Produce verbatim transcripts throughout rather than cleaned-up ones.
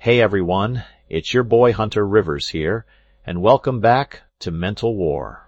Hey everyone, it's your boy Hunter Rivers here, and welcome back to Mental War.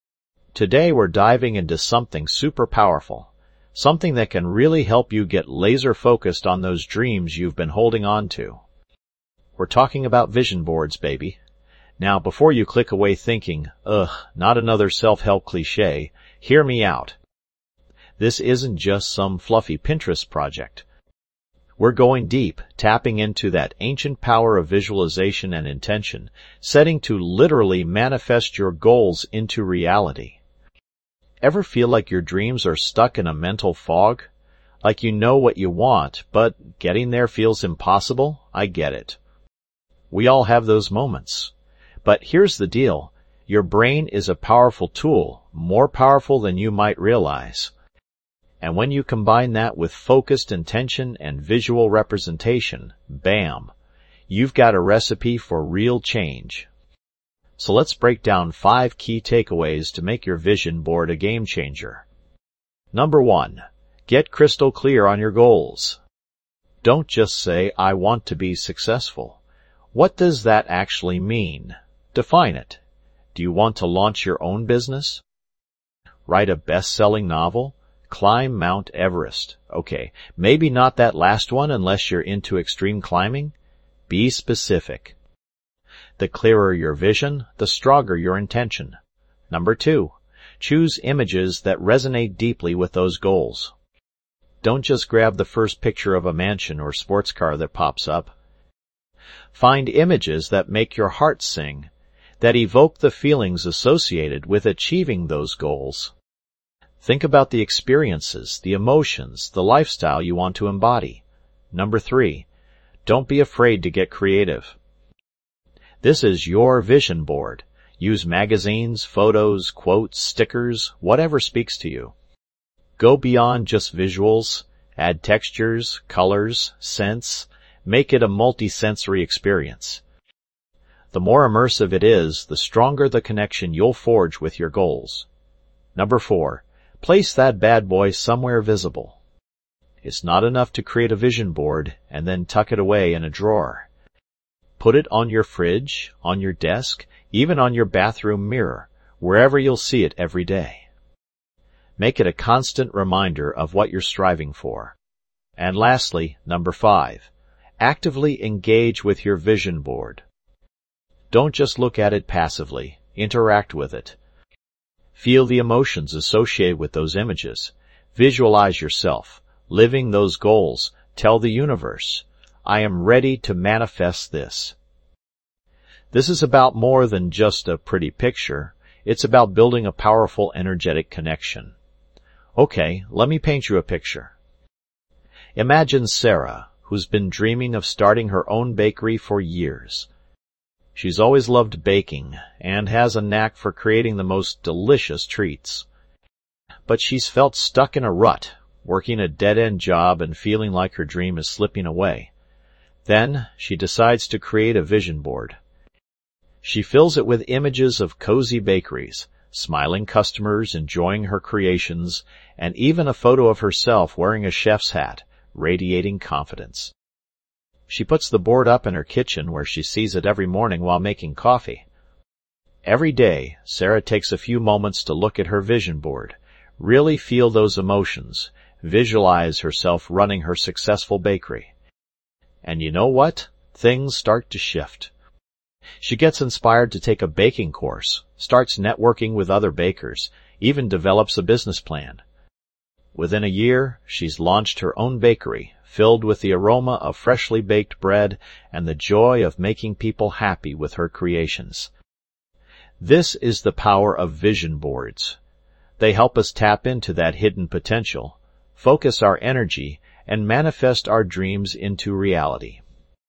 Today we're diving into something super powerful, something that can really help you get laser focused on those dreams you've been holding on to. We're talking about vision boards, baby. Now, before you click away thinking, ugh, not another self-help cliche, hear me out. This isn't just some fluffy Pinterest project. We're going deep, tapping into that ancient power of visualization and intention, setting to literally manifest your goals into reality. Ever feel like your dreams are stuck in a mental fog? Like you know what you want, but getting there feels impossible? I get it. We all have those moments. But here's the deal. Your brain is a powerful tool, more powerful than you might realize. And when you combine that with focused intention and visual representation, bam, you've got a recipe for real change. So let's break down five key takeaways to make your vision board a game changer. Number one, get crystal clear on your goals. Don't just say, I want to be successful. What does that actually mean? Define it. Do you want to launch your own business? Write a best-selling novel? Climb Mount Everest. Okay, maybe not that last one unless you're into extreme climbing. Be specific. The clearer your vision, the stronger your intention. Number two, choose images that resonate deeply with those goals. Don't just grab the first picture of a mansion or sports car that pops up. Find images that make your heart sing, that evoke the feelings associated with achieving those goals. Think about the experiences, the emotions, the lifestyle you want to embody. Number three, don't be afraid to get creative. This is your vision board. Use magazines, photos, quotes, stickers, whatever speaks to you. Go beyond just visuals. Add textures, colors, scents. Make it a multi-sensory experience. The more immersive it is, the stronger the connection you'll forge with your goals. Number four, place that bad boy somewhere visible. It's not enough to create a vision board and then tuck it away in a drawer. Put it on your fridge, on your desk, even on your bathroom mirror, wherever you'll see it every day. Make it a constant reminder of what you're striving for. And lastly, number five, actively engage with your vision board. Don't just look at it passively. Interact with it. Feel the emotions associated with those images. Visualize yourself, living those goals. Tell the universe, I am ready to manifest this. This is about more than just a pretty picture. It's about building a powerful, energetic connection. Okay, let me paint you a picture. Imagine Sarah, who's been dreaming of starting her own bakery for years. She's always loved baking and has a knack for creating the most delicious treats. But she's felt stuck in a rut, working a dead-end job and feeling like her dream is slipping away. Then she decides to create a vision board. She fills it with images of cozy bakeries, smiling customers enjoying her creations, and even a photo of herself wearing a chef's hat, radiating confidence. She puts the board up in her kitchen where she sees it every morning while making coffee. Every day, Sarah takes a few moments to look at her vision board, really feel those emotions, visualize herself running her successful bakery. And you know what? Things start to shift. She gets inspired to take a baking course, starts networking with other bakers, even develops a business plan. Within a year, she's launched her own bakery, filled with the aroma of freshly baked bread and the joy of making people happy with her creations. This is the power of vision boards. They help us tap into that hidden potential, focus our energy, and manifest our dreams into reality.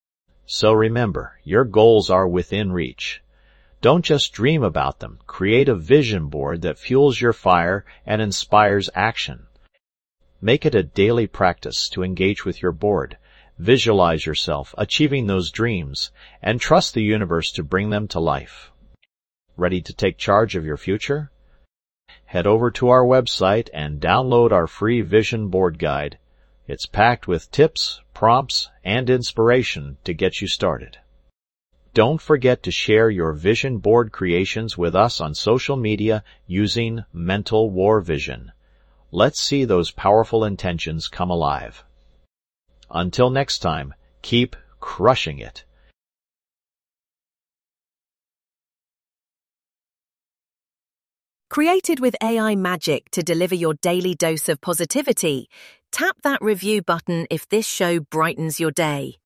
So remember, your goals are within reach. Don't just dream about them. Create a vision board that fuels your fire and inspires action. Make it a daily practice to engage with your board, visualize yourself achieving those dreams, and trust the universe to bring them to life. Ready to take charge of your future? Head over to our website and download our free Vision Board Guide. It's packed with tips, prompts, and inspiration to get you started. Don't forget to share your vision board creations with us on social media using Mental War Vision. Let's see those powerful intentions come alive. Until next time, keep crushing it. Created with A I magic to deliver your daily dose of positivity, tap that review button if this show brightens your day.